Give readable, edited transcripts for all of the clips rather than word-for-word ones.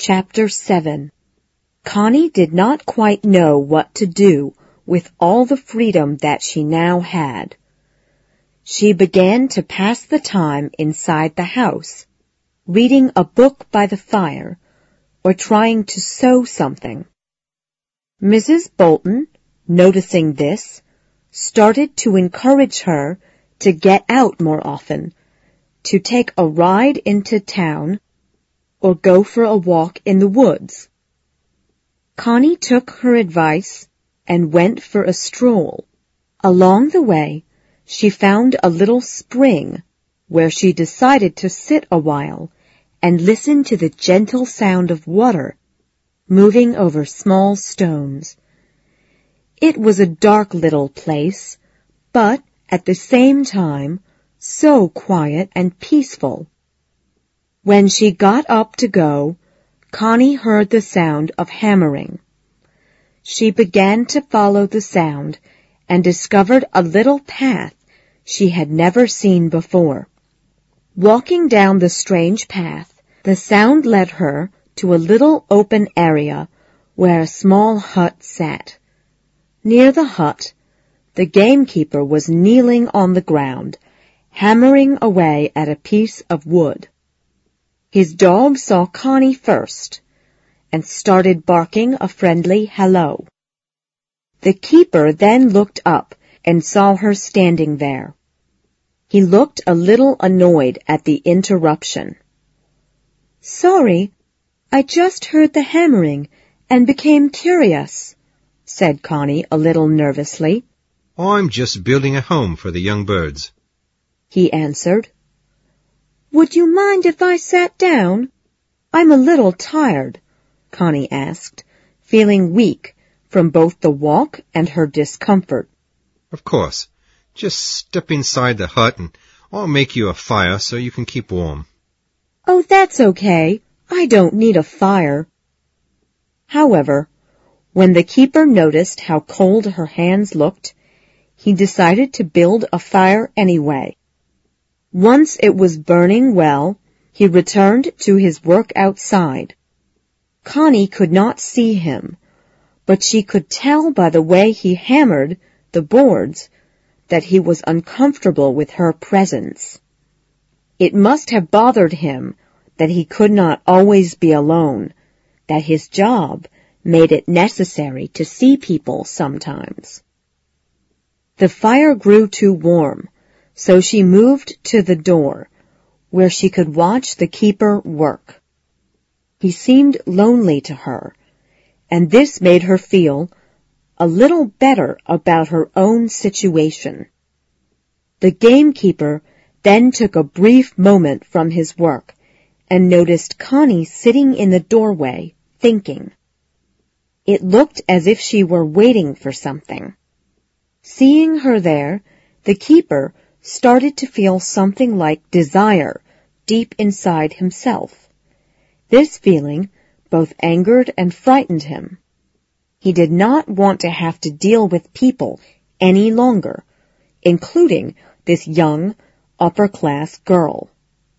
Chapter 7. Connie did not quite know what to do with all the freedom that she now had. She began to pass the time inside the house, reading a book by the fire, or trying to sew something. Mrs. Bolton, noticing this, started to encourage her to get out more often, to take a ride into town, or go for a walk in the woods. Connie took her advice and went for a stroll. Along the way, she found a little spring where she decided to sit a while and listen to the gentle sound of water moving over small stones. It was a dark little place, but at the same time so quiet and peaceful. When she got up to go, Connie heard the sound of hammering. She began to follow the sound and discovered a little path she had never seen before. Walking down the strange path, the sound led her to a little open area where a small hut sat. Near the hut, the gamekeeper was kneeling on the ground, hammering away at a piece of wood. His dog saw Connie first and started barking a friendly hello. The keeper then looked up and saw her standing there. He looked a little annoyed at the interruption. "Sorry, I just heard the hammering and became curious," said Connie a little nervously. "I'm just building a home for the young birds," he answered. "Would you mind if I sat down? I'm a little tired," Connie asked, feeling weak from both the walk and her discomfort. "Of course. Just step inside the hut and I'll make you a fire so you can keep warm." "Oh, that's okay. I don't need a fire." However, when the keeper noticed how cold her hands looked, he decided to build a fire anyway. Once it was burning well, he returned to his work outside. Connie could not see him, but she could tell by the way he hammered the boards that he was uncomfortable with her presence. It must have bothered him that he could not always be alone, that his job made it necessary to see people sometimes. The fire grew too warm, so she moved to the door, where she could watch the keeper work. He seemed lonely to her, and this made her feel a little better about her own situation. The gamekeeper then took a brief moment from his work and noticed Connie sitting in the doorway, thinking. It looked as if she were waiting for something. Seeing her there, the keeper started to feel something like desire deep inside himself. This feeling both angered and frightened him. He did not want to have to deal with people any longer, including this young, upper-class girl.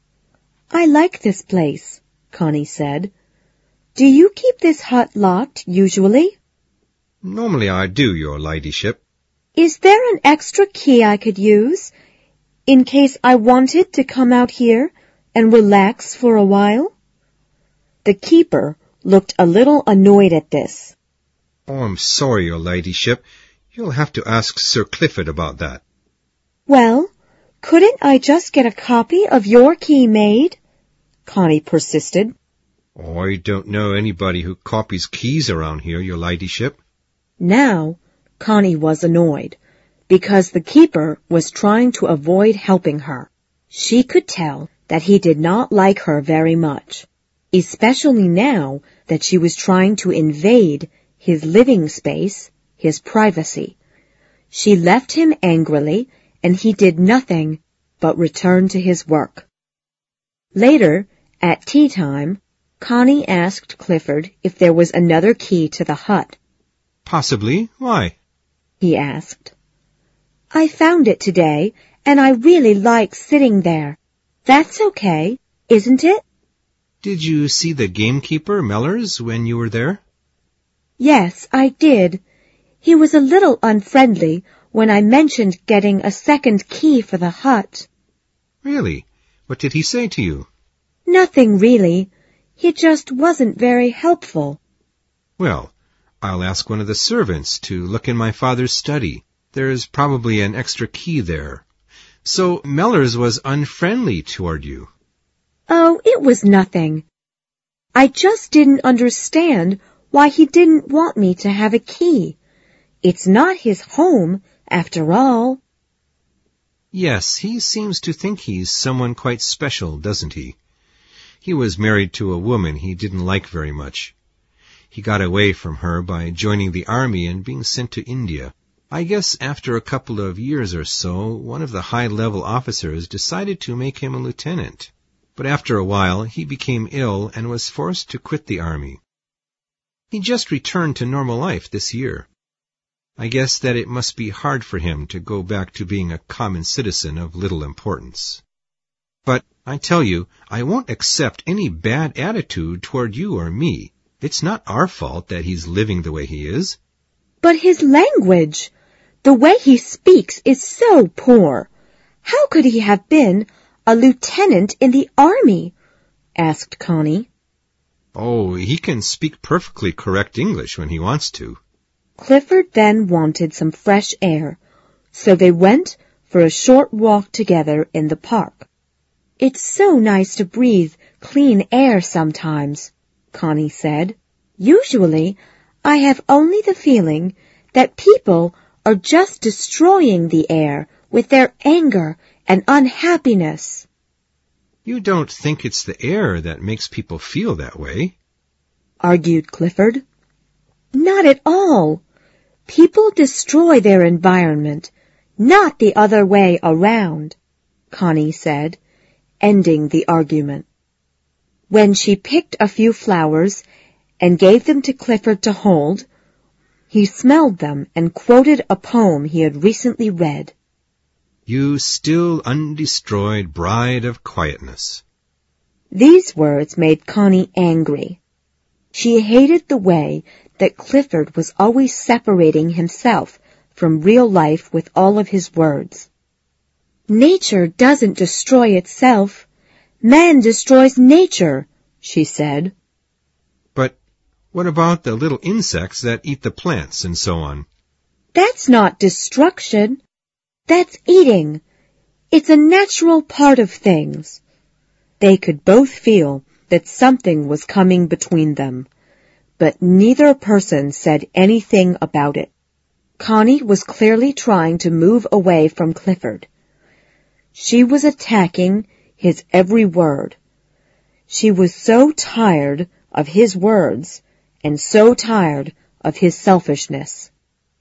"I like this place," Connie said. "Do you keep this hut locked usually?" "Normally I do, your ladyship." "Is there an extra key I could use, in case I wanted to come out here and relax for a while?" The keeper looked a little annoyed at this. "Oh, I'm sorry, your ladyship. You'll have to ask Sir Clifford about that." "Well, couldn't I just get a copy of your key made?" Connie persisted. "I don't know anybody who copies keys around here, your ladyship." Now, Connie was annoyed, because the keeper was trying to avoid helping her. She could tell that he did not like her very much, especially now that she was trying to invade his living space, his privacy. She left him angrily, and he did nothing but return to his work. Later, at tea time, Connie asked Clifford if there was another key to the hut. "Possibly. Why?" he asked. "I found it today, and I really like sitting there. That's okay, isn't it?" Did you see the gamekeeper, Mellors, when you were there? Yes, I did. He was a little unfriendly when I mentioned getting a second key for the hut. Really? What did he say to you? Nothing really. He just wasn't very helpful. Well, I'll ask one of the servants to look in my father's study. There's probably an extra key there. So Mellors was unfriendly toward you. Oh, it was nothing. I just didn't understand why he didn't want me to have a key. It's not his home, after all. Yes, he seems to think he's someone quite special, doesn't he? He was married to a woman he didn't like very much. He got away from her by joining the army and being sent to India. I guess after a couple of years or so, one of the high-level officers decided to make him a lieutenant. But after a while, he became ill and was forced to quit the army. He just returned to normal life this year. I guess that it must be hard for him to go back to being a common citizen of little importance. But I tell you, I won't accept any bad attitude toward you or me. It's not our fault that he's living the way he is. But his language, the way he speaks is so poor. How could he have been a lieutenant in the army? Asked Connie. Oh, he can speak perfectly correct English when he wants to. Clifford then wanted some fresh air, so they went for a short walk together in the park. It's so nice to breathe clean air sometimes, Connie said. Usually, I have only the feeling that people are just destroying the air with their anger and unhappiness. You don't think it's the air that makes people feel that way? Argued Clifford. Not at all. People destroy their environment, not the other way around, Connie said, ending the argument. When she picked a few flowers and gave them to Clifford to hold, he smelled them and quoted a poem he had recently read. You still undestroyed bride of quietness. These words made Connie angry. She hated the way that Clifford was always separating himself from real life with all of his words. Nature doesn't destroy itself. Man destroys nature, she said. But what about the little insects that eat the plants and so on? That's not destruction. That's eating. It's a natural part of things. They could both feel that something was coming between them, but neither person said anything about it. Connie was clearly trying to move away from Clifford. She was attacking his every word. She was so tired of his words and so tired of his selfishness.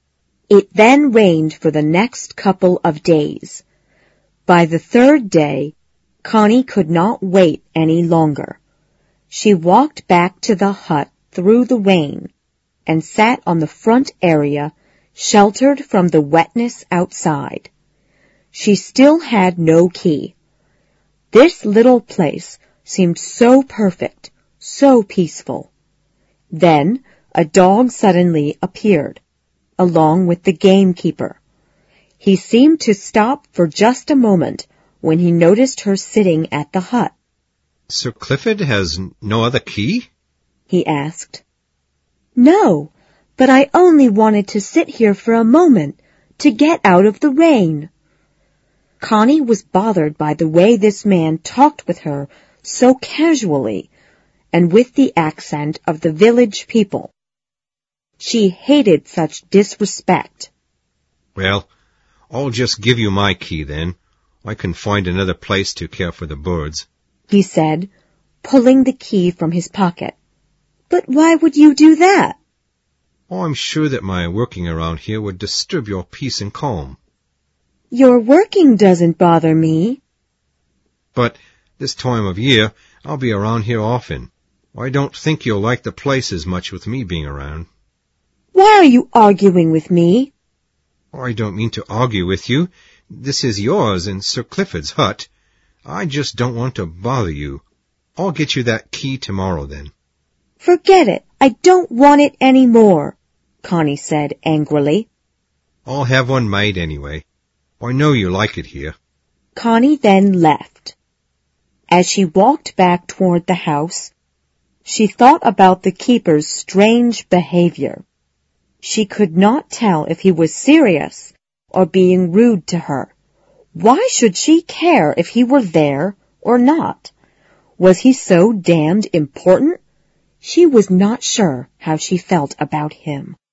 It then rained for the next couple of days. By the third day, Connie could not wait any longer. She walked back to the hut through the rain and sat on the front area, sheltered from the wetness outside. She still had no key. This little place seemed so perfect, so peaceful. Then a dog suddenly appeared, along with the gamekeeper. He seemed to stop for just a moment when he noticed her sitting at the hut. Sir Clifford has no other key? He asked. No, but I only wanted to sit here for a moment to get out of the rain. Connie was bothered by the way this man talked with her so casually and with the accent of the village people. She hated such disrespect. Well, I'll just give you my key then. I can find another place to care for the birds, he said, pulling the key from his pocket. But why would you do that? Oh, I'm sure that my working around here would disturb your peace and calm. Your working doesn't bother me. But this time of year, I'll be around here often. I don't think you'll like the place as much with me being around. Why are you arguing with me? I don't mean to argue with you. This is yours and Sir Clifford's hut. I just don't want to bother you. I'll get you that key tomorrow then. Forget it. I don't want it any more, Connie said angrily. I'll have one made anyway. I know you like it here. Connie then left. As she walked back toward the house, she thought about the keeper's strange behavior. She could not tell if he was serious or being rude to her. Why should she care if he were there or not? Was he so damned important? She was not sure how she felt about him.